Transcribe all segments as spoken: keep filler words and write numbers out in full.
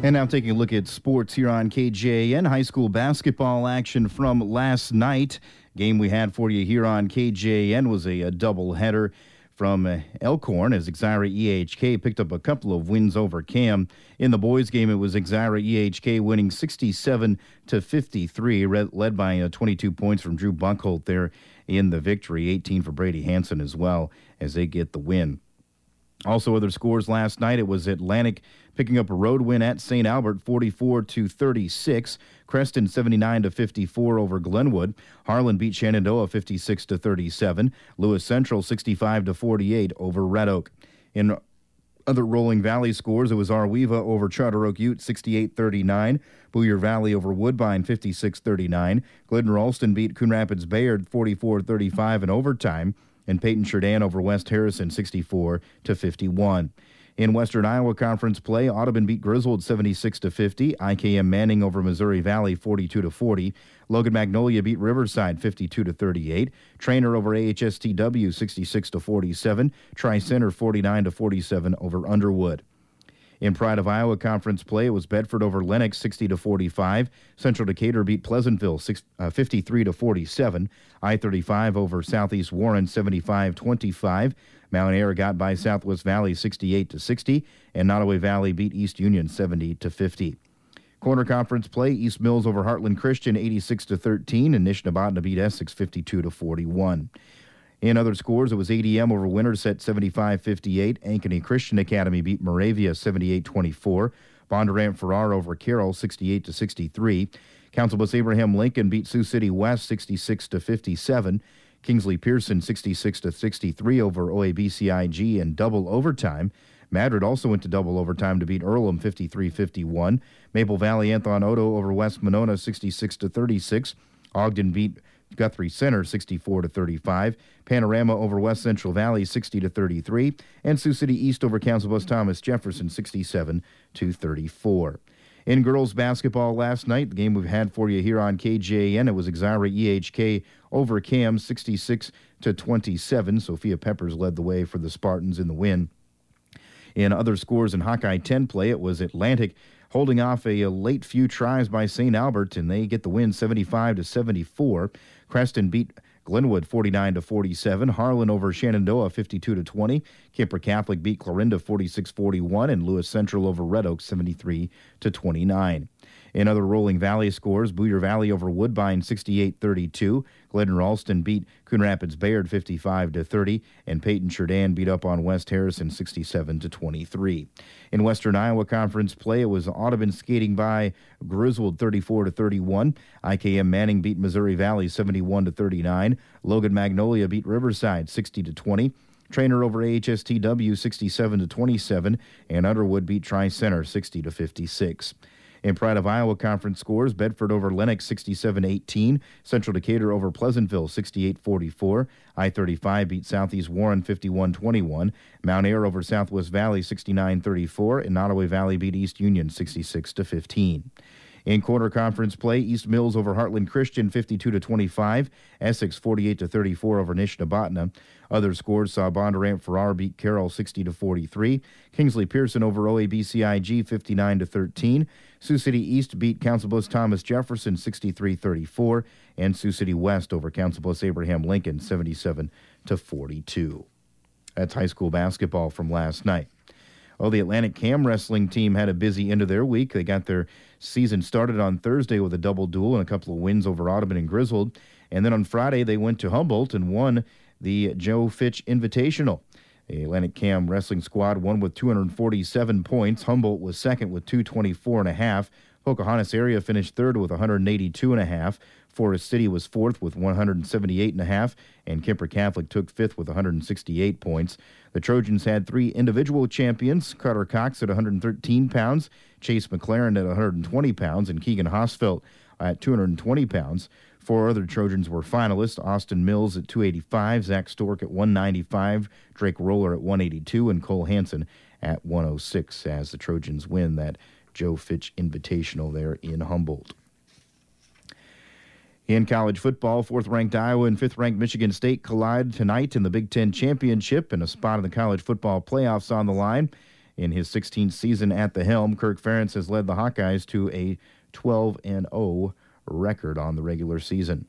And now taking a look at sports here on K J A N. High school basketball action from last night. Game we had for you here on K J A N was a, a doubleheader from uh, Elkhorn as Exira E H K picked up a couple of wins over Cam. In the boys' game, it was Exira E H K winning sixty-seven to fifty-three, led by uh, twenty-two points from Drew Buckholt there in the victory, eighteen for Brady Hansen as well as they get the win. Also, other scores last night, it was Atlantic picking up a road win at Saint Albert, forty-four to thirty-six. Creston, seventy-nine to fifty-four over Glenwood. Harlan beat Shenandoah, fifty-six to thirty-seven. Lewis Central, sixty-five to forty-eight over Red Oak. In other Rolling Valley scores, it was Arweva over Charter Oak Ute, sixty-eight thirty-nine. Booyer Valley over Woodbine, fifty-six thirty-nine. Glidden Ralston beat Coon Rapids Bayard, forty-four thirty-five in overtime. And Peyton Sheridan over West Harrison, sixty-four to fifty-one. In Western Iowa Conference play, Audubon beat Griswold seventy-six to fifty. I K M Manning over Missouri Valley forty-two to forty. Logan Magnolia beat Riverside fifty-two to thirty-eight. Trainer over A H S T W sixty-six to forty-seven. Tri-Center forty-nine to forty-seven over Underwood. In Pride of Iowa Conference play, it was Bedford over Lennox sixty to forty-five. Central Decatur beat Pleasantville fifty-three to forty-seven. I thirty-five over Southeast Warren seventy-five twenty-five. Mount Ayr got by Southwest Valley sixty-eight to sixty, and Nottoway Valley beat East Union seventy to fifty. Corner Conference play, East Mills over Heartland Christian eighty-six to thirteen, and Nishnabotna beat Essex fifty-two to forty-one. In other scores, it was A D M over Winterset seventy-five fifty-eight. Ankeny Christian Academy beat Moravia seventy-eight twenty-four. Bondurant Farrar over Carroll sixty-eight to sixty-three. Council Bluffs Abraham Lincoln beat Sioux City West sixty-six to fifty-seven. Kingsley Pearson sixty-six to sixty-three over O A B C I G in double overtime. Madrid also went to double overtime to beat Earlham fifty-three fifty-one. Maple Valley Anthon Odo over West Monona sixty-six to thirty-six. Ogden beat Guthrie Center sixty-four to thirty-five. Panorama over West Central Valley sixty to thirty-three. And Sioux City East over Council Bluffs Thomas Jefferson sixty-seven to thirty-four. In girls basketball last night, the game we've had for you here on K J A N, it was Exira E H K over Cam sixty-six to twenty-seven. Sophia Peppers led the way for the Spartans in the win. In other scores in Hawkeye ten play, it was Atlantic holding off a, a late few tries by Saint Albert, and they get the win seventy-five to seventy-four. Creston beat Glenwood forty-nine to forty-seven. Harlan over Shenandoah fifty-two to twenty. Kemper Catholic beat Clarinda forty-six forty-one, and Lewis Central over Red Oak seventy-three to twenty-nine. In other Rolling Valley scores, Booyer Valley over Woodbine sixty-eight thirty-two. Glidden Ralston beat Coon Rapids Bayard fifty-five to thirty, and Peyton Sheridan beat up on West Harrison sixty-seven to twenty-three. In Western Iowa Conference play, it was Audubon skating by Griswold thirty-four to thirty-one. I K M Manning beat Missouri Valley seventy-one to thirty-nine. Logan Magnolia beat Riverside sixty to twenty. Trainer over A H S T W sixty-seven to twenty-seven, and Underwood beat Tri-Center sixty to fifty-six. In Pride of Iowa Conference scores, Bedford over Lennox sixty-seven eighteen. Central Decatur over Pleasantville sixty-eight forty-four. I thirty-five beat Southeast Warren fifty-one twenty-one. Mount Ayr over Southwest Valley sixty-nine thirty-four. And Nottoway Valley beat East Union sixty-six to fifteen. In quarter conference play, East Mills over Heartland Christian fifty-two to twenty-five. Essex forty-eight to thirty-four over Nishnabotna. Other scores saw Bondurant Farrar beat Carroll sixty to forty-three. Kingsley Pearson over O A B C I G fifty-nine to thirteen. Sioux City East beat Council Bluffs Thomas Jefferson sixty-three thirty-four. And Sioux City West over Council Bluffs Abraham Lincoln seventy-seven to forty-two. That's high school basketball from last night. Oh, the Atlantic Cam wrestling team had a busy end of their week. They got their season started on Thursday with a double duel and a couple of wins over Audubon and Griswold. And then on Friday, they went to Humboldt and won the Joe Fitch Invitational. The Atlantic Cam wrestling squad won with two hundred forty-seven points. Humboldt was second with two twenty-four and a half. Pocahontas area finished third with one hundred eighty-two and a half. Forest City was fourth with one hundred seventy-eight and a half, and Kemper Catholic took fifth with one hundred sixty-eight points. The Trojans had three individual champions: Carter Cox at one hundred thirteen pounds, Chase McLaren at one hundred twenty pounds, and Keegan Hosfeld at two hundred twenty pounds. Four other Trojans were finalists: Austin Mills at two eighty-five, Zach Stork at one ninety-five, Drake Roller at one eighty-two, and Cole Hansen at one oh six, as the Trojans win that Joe Fitch Invitational there in Humboldt. In college football, fourth-ranked Iowa and fifth-ranked Michigan State collide tonight in the Big Ten Championship, and a spot in the college football playoffs on the line. In his sixteenth season at the helm, Kirk Ferentz has led the Hawkeyes to a twelve and oh record on the regular season.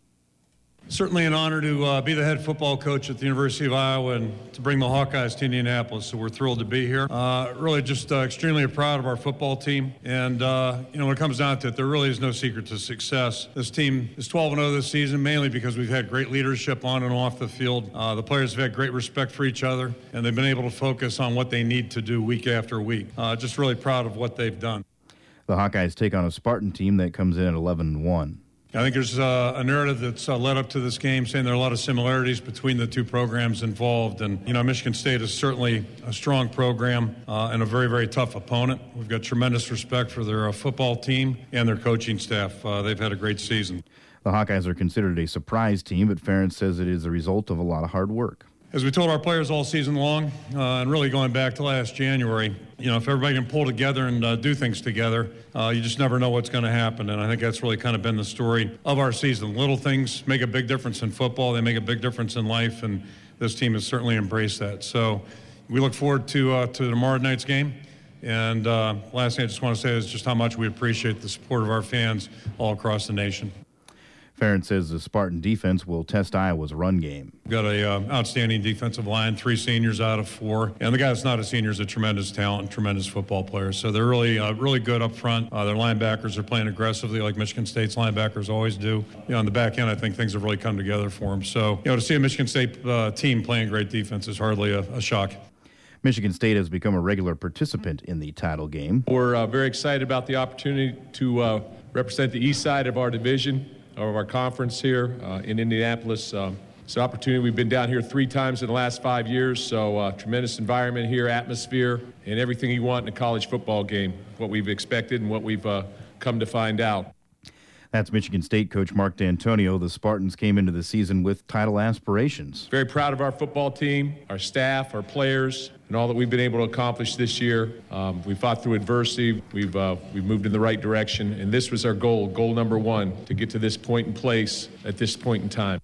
Certainly an honor to uh, be the head football coach at the University of Iowa and to bring the Hawkeyes to Indianapolis. So we're thrilled to be here. Uh, really just uh, extremely proud of our football team. And, uh, you know, when it comes down to it, there really is no secret to success. This team is twelve and oh this season, mainly because we've had great leadership on and off the field. Uh, the players have had great respect for each other, and they've been able to focus on what they need to do week after week. Uh, just really proud of what they've done. The Hawkeyes take on a Spartan team that comes in at eleven and one. I think there's uh, a narrative that's uh, led up to this game saying there are a lot of similarities between the two programs involved. And, you know, Michigan State is certainly a strong program uh, and a very, very tough opponent. We've got tremendous respect for their uh, football team and their coaching staff. Uh, they've had a great season. The Hawkeyes are considered a surprise team, but Ferentz says it is a result of a lot of hard work. As we told our players all season long, uh, and really going back to last January, you know, if everybody can pull together and uh, do things together, uh, you just never know what's going to happen. And I think that's really kind of been the story of our season. Little things make a big difference in football. They make a big difference in life, and this team has certainly embraced that. So we look forward to uh, to tomorrow night's game. And uh, last thing I just want to say is just how much we appreciate the support of our fans all across the nation. Ferentz says the Spartan defense will test Iowa's run game. We've got a uh, outstanding defensive line, three seniors out of four. And the guy that's not a senior is a tremendous talent, tremendous football player. So they're really, uh, really good up front. Uh, their linebackers are playing aggressively like Michigan State's linebackers always do. You know, on the back end, I think things have really come together for them. So, you know, to see a Michigan State uh, team playing great defense is hardly a, a shock. Michigan State has become a regular participant in the title game. We're uh, very excited about the opportunity to uh, represent the east side of our division, of our conference here uh, in Indianapolis. Um, it's an opportunity. We've been down here three times in the last five years, so uh, tremendous environment here, atmosphere, and everything you want in a college football game, what we've expected and what we've uh, come to find out. That's Michigan State coach Mark D'Antonio. The Spartans came into the season with title aspirations. Very proud of our football team, our staff, our players, and all that we've been able to accomplish this year. Um, we fought through adversity. We've uh, we've moved in the right direction, and this was our goal, goal number one, to get to this point in place at this point in time.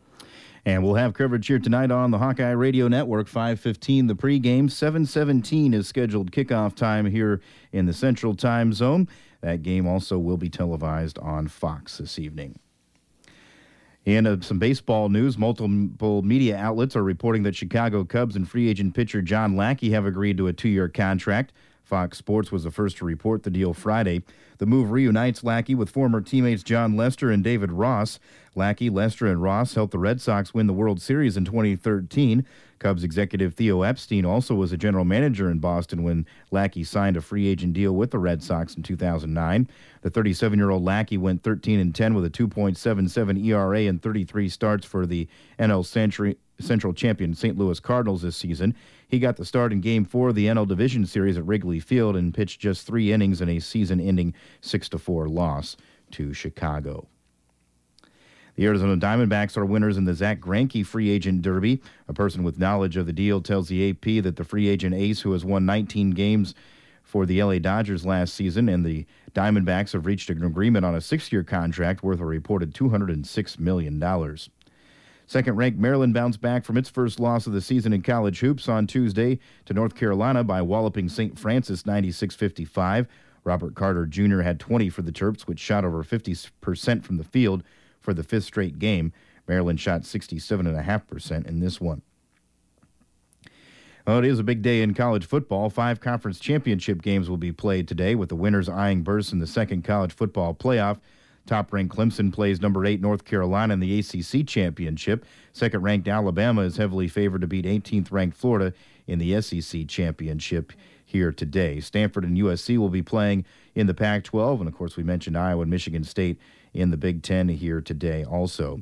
And we'll have coverage here tonight on the Hawkeye Radio Network, five fifteen the pregame, seven seventeen is scheduled kickoff time here in the Central Time Zone. That game also will be televised on Fox this evening. In uh, some baseball news, multiple media outlets are reporting that Chicago Cubs and free agent pitcher John Lackey have agreed to a two-year contract. Fox Sports was the first to report the deal Friday. The move reunites Lackey with former teammates John Lester and David Ross. Lackey, Lester, and Ross helped the Red Sox win the World Series in twenty thirteen. Cubs executive Theo Epstein also was a general manager in Boston when Lackey signed a free agent deal with the Red Sox in two thousand nine. The thirty-seven-year-old Lackey went thirteen and ten with a two point seven seven E R A and thirty-three starts for the N L Century, Central champion Saint Louis Cardinals this season. He got the start in Game four of the N L Division Series at Wrigley Field and pitched just three innings in a season-ending six to four loss to Chicago. The Arizona Diamondbacks are winners in the Zach Greinke free agent derby. A person with knowledge of the deal tells the A P that the free agent ace, who has won nineteen games for the L A Dodgers last season, and the Diamondbacks have reached an agreement on a six-year contract worth a reported two hundred six million dollars. Second-ranked Maryland bounced back from its first loss of the season in college hoops on Tuesday to North Carolina by walloping Saint Francis ninety-six fifty-five. Robert Carter Junior had twenty for the Terps, which shot over fifty percent from the field for the fifth straight game. Maryland shot sixty-seven point five percent in this one. Well, it is a big day in college football. Five conference championship games will be played today, with the winners eyeing berths in the second college football playoff. Top-ranked Clemson plays number eight North Carolina in the A C C championship. Second-ranked Alabama is heavily favored to beat eighteenth-ranked Florida in the S E C championship here today. Stanford and U S C will be playing in the Pac twelve, and of course we mentioned Iowa and Michigan State in the Big Ten here today also.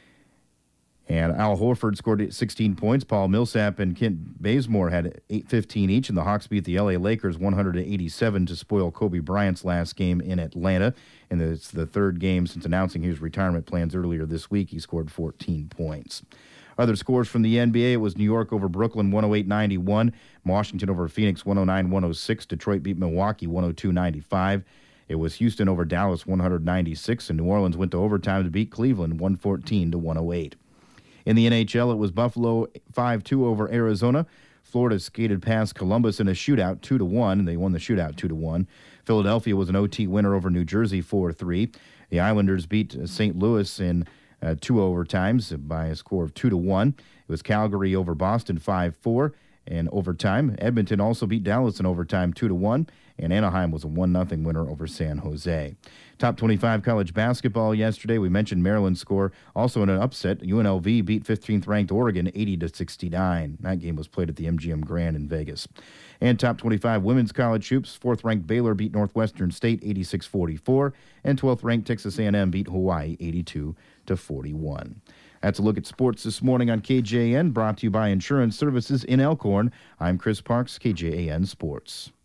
And Al Horford scored sixteen points. Paul Millsap and Kent Bazemore had eight fifteen each, and the Hawks beat the L A Lakers one hundred eighty-seven to spoil Kobe Bryant's last game in Atlanta. And it's the third game since announcing his retirement plans earlier this week. He scored fourteen points. Other scores from the N B A, it was New York over Brooklyn one oh eight ninety-one, Washington over Phoenix one oh nine one oh six, Detroit beat Milwaukee one oh two ninety-five. It was Houston over Dallas one hundred ninety-six, and New Orleans went to overtime to beat Cleveland one fourteen to one oh eight. In the N H L, it was Buffalo five two over Arizona, Florida skated past Columbus in a shootout two to one, and they won the shootout two to one. Philadelphia was an O T winner over New Jersey four three. The Islanders beat Saint Louis in uh, two overtimes by a score of two to one. It was Calgary over Boston five four. In overtime, Edmonton also beat Dallas in overtime two to one, and Anaheim was a one nothing winner over San Jose. Top twenty-five college basketball yesterday. We mentioned Maryland's score. Also in an upset, U N L V beat fifteenth ranked Oregon eighty to sixty-nine. That game was played at the M G M Grand in Vegas. And top twenty-five women's college hoops. fourth ranked Baylor beat Northwestern State eighty-six forty-four, and twelfth ranked Texas A and M beat Hawaii eighty-two to forty-one. That's a look at sports this morning on K J A N, brought to you by Insurance Services in Elkhorn. I'm Chris Parks, K J A N Sports.